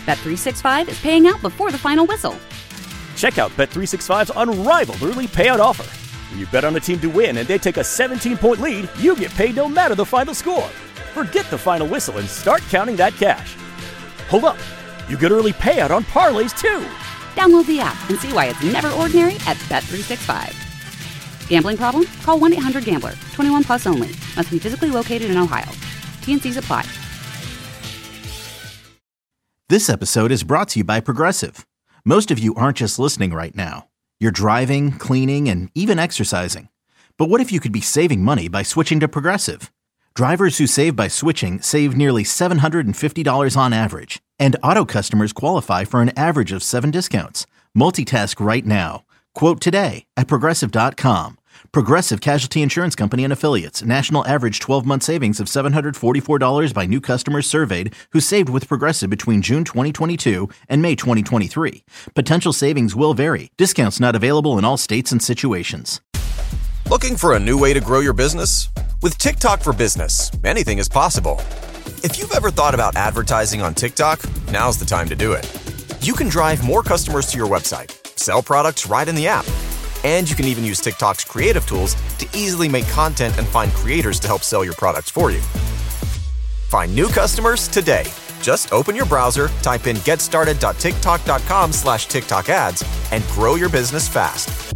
Bet365 is paying out before the final whistle. Check out Bet365's unrivaled early payout offer. When you bet on a team to win and they take a 17-point lead, you get paid no matter the final score. Forget the final whistle and start counting that cash. Hold up. You get early payout on parlays, too. Download the app and see why it's never ordinary at Bet365. Gambling problem? Call 1-800-GAMBLER. 21 plus only. Must be physically located in Ohio. T&Cs apply. This episode is brought to you by Progressive. Most of you aren't just listening right now. You're driving, cleaning, and even exercising. But what if you could be saving money by switching to Progressive? Drivers who save by switching save nearly $750 on average. And auto customers qualify for an average of 7 discounts. Multitask right now. Quote today at Progressive.com. Progressive Casualty Insurance Company and Affiliates. National average 12-month savings of $744 by new customers surveyed who saved with Progressive between June 2022 and May 2023. Potential savings will vary. Discounts not available in all states and situations. Looking for a new way to grow your business? With TikTok for Business, anything is possible. If you've ever thought about advertising on TikTok, now's the time to do it. You can drive more customers to your website, sell products right in the app, and you can even use TikTok's creative tools to easily make content and find creators to help sell your products for you. Find new customers today. Just open your browser, type in getstarted.tiktok.com/TikTok ads, and grow your business fast.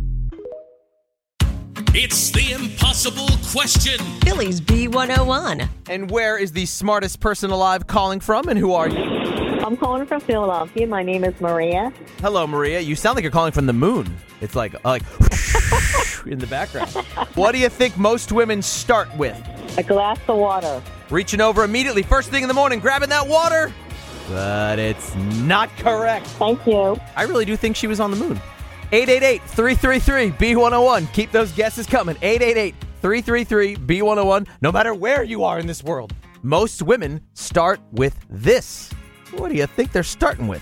It's the impossible question. Philly's B101. And where is the smartest person alive calling from, and who are you? I'm calling from Philadelphia. My name is Maria. Hello, Maria. You sound like you're calling from the moon. It's like in the background. What do you think most women start with? A glass of water. Reaching over immediately, first thing in the morning, grabbing that water. But it's not correct. Thank you. I really do think she was on the moon. 888-333-B101. Keep those guesses coming. 888-333-B101. No matter where you are in this world, most women start with this. What do you think they're starting with?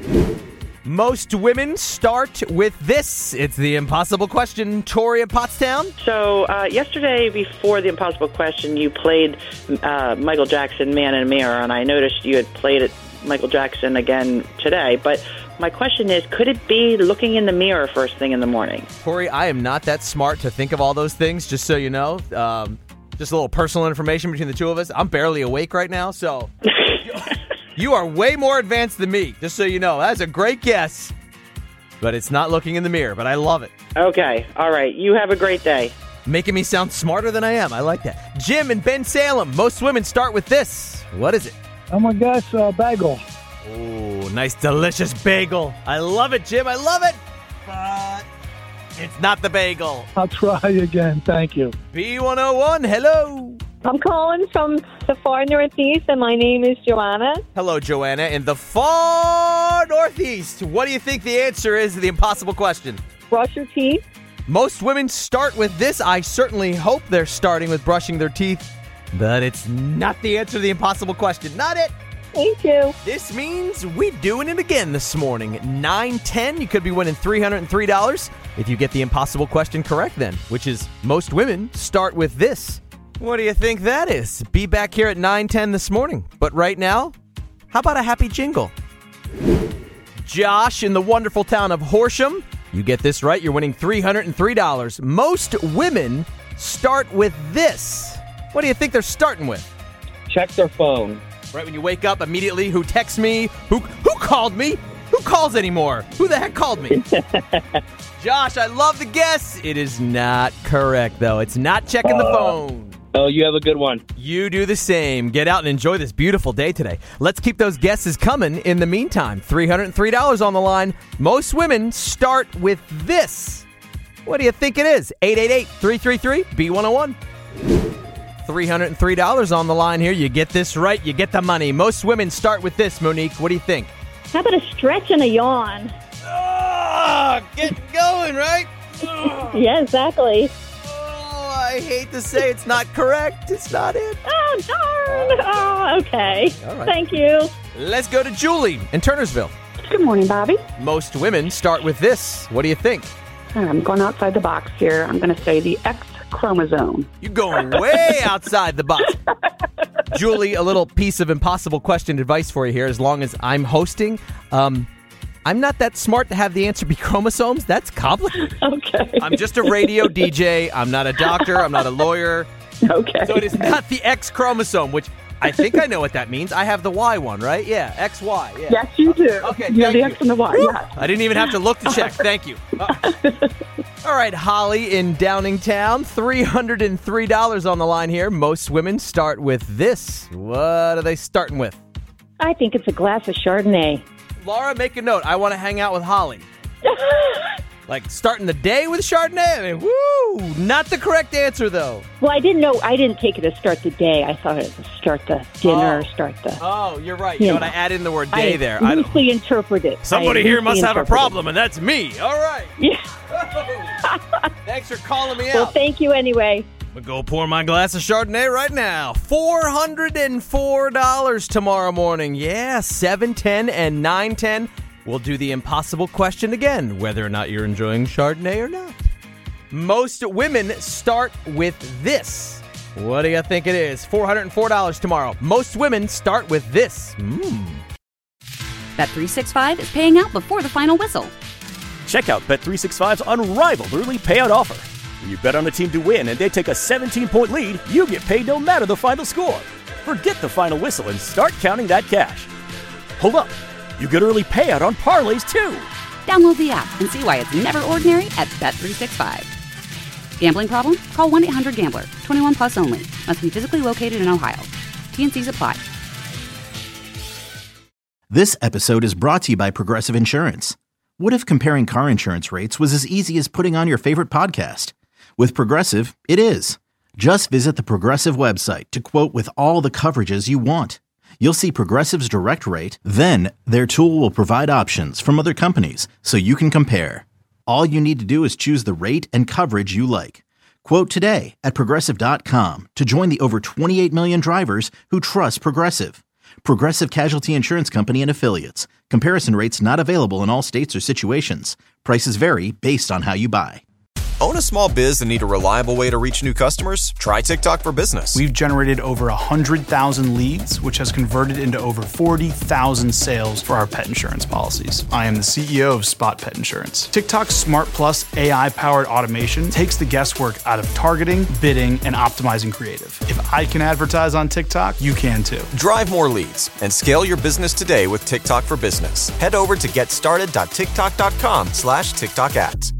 Most women start with this. It's the impossible question. Tori at Pottstown. So yesterday before the impossible question, you played Michael Jackson, Man in a Mirror, and I noticed you had played it, Michael Jackson again today. But my question is, could it be looking in the mirror first thing in the morning? Corey, I am not that smart to think of all those things, just so you know. Just a little personal information between the two of us. I'm barely awake right now, so you are way more advanced than me, just so you know. That's a great guess, but it's not looking in the mirror, but I love it. Okay, all right. You have a great day. Making me sound smarter than I am. I like that. Jim in Ben Salem. Most women start with this. What is it? I'm going to guess bagel. Oh, nice, delicious bagel. I love it, Jim. I love it. But it's not the bagel. I'll try again. Thank you. B101, hello. I'm calling from the far northeast, and my name is Joanna. Hello, Joanna, in the far northeast. What do you think the answer is to the impossible question? Brush your teeth. Most women start with this. I certainly hope they're starting with brushing their teeth, but it's not the answer to the impossible question. Not it. Thank you. This means we're doing it again this morning. 9:10, you could be winning $303 if you get the impossible question correct then, which is most women start with this. What do you think that is? Be back here at 9:10 this morning. But right now, how about a happy jingle? Josh in the wonderful town of Horsham. You get this right, you're winning $303. Most women start with this. What do you think they're starting with? Check their phone. Right when you wake up immediately, who texts me? Who called me? Who calls anymore? Who the heck called me? Josh, I love the guess. It is not correct, though. It's not checking the phone. Oh, you have a good one. You do the same. Get out and enjoy this beautiful day today. Let's keep those guesses coming in the meantime. $303 on the line. Most women start with this. What do you think it is? 888-333-B101. $303 on the line here. You get this right, you get the money. Most women start with this, Monique. What do you think? How about a stretch and a yawn? Get going, right? Yeah, exactly. Oh, I hate to say it's not correct. It's not it. Oh, darn. Oh, okay. All right. Thank you. Let's go to Julie in Turnersville. Good morning, Bobby. Most women start with this. What do you think? I'm going outside the box here. I'm going to say the X chromosome. You're going way outside the box. Julie, a little piece of impossible question advice for you here. As long as I'm hosting, I'm not that smart to have the answer be chromosomes. That's complicated. Okay. I'm just a radio DJ. I'm not a doctor. I'm not a lawyer. Okay. So it is not the X chromosome, which I think I know what that means. I have the Y one, right? Yeah, XY. Yeah. Yes, you do. Okay, You have the thank X and the Y, yes. I didn't even have to look to check. Thank you. All right, Holly in Downingtown, $303 on the line here. Most women start with this. What are they starting with? I think it's a glass of Chardonnay. Laura, make a note. I want to hang out with Holly. Like starting the day with Chardonnay? I mean, woo! Not the correct answer, though. Well, I didn't take it to start the day. I thought it was start the dinner, start the... Oh, you're right. You know what? I added in the word day there. I loosely interpreted. Somebody here must have a problem, and that's me. All right. Yeah. Thanks for calling me out. Well, thank you anyway. I'm going to go pour my glass of Chardonnay right now. $404 tomorrow morning. Yeah, 7:10 and 9:10. We'll do the impossible question again, whether or not you're enjoying Chardonnay or not. Most women start with this. What do you think it is? $404 tomorrow. Most women start with this. Bet365 is paying out before the final whistle. Check out Bet365's unrivaled early payout offer. When you bet on a team to win and they take a 17-point lead, you get paid no matter the final score. Forget the final whistle and start counting that cash. Hold up. You get early payout on parlays, too. Download the app and see why it's never ordinary at Bet365. Gambling problem? Call 1-800-GAMBLER. 21 plus only. Must be physically located in Ohio. T&Cs apply. This episode is brought to you by Progressive Insurance. What if comparing car insurance rates was as easy as putting on your favorite podcast? With Progressive, it is. Just visit the Progressive website to quote with all the coverages you want. You'll see Progressive's direct rate, then their tool will provide options from other companies so you can compare. All you need to do is choose the rate and coverage you like. Quote today at Progressive.com to join the over 28 million drivers who trust Progressive. Progressive Casualty Insurance Company and Affiliates. Comparison rates not available in all states or situations. Prices vary based on how you buy. Own a small biz and need a reliable way to reach new customers? Try TikTok for Business. We've generated over 100,000 leads, which has converted into over 40,000 sales for our pet insurance policies. I am the CEO of Spot Pet Insurance. TikTok's Smart Plus AI-powered automation takes the guesswork out of targeting, bidding, and optimizing creative. If I can advertise on TikTok, you can too. Drive more leads and scale your business today with TikTok for Business. Head over to getstarted.tiktok.com/TikTok ads.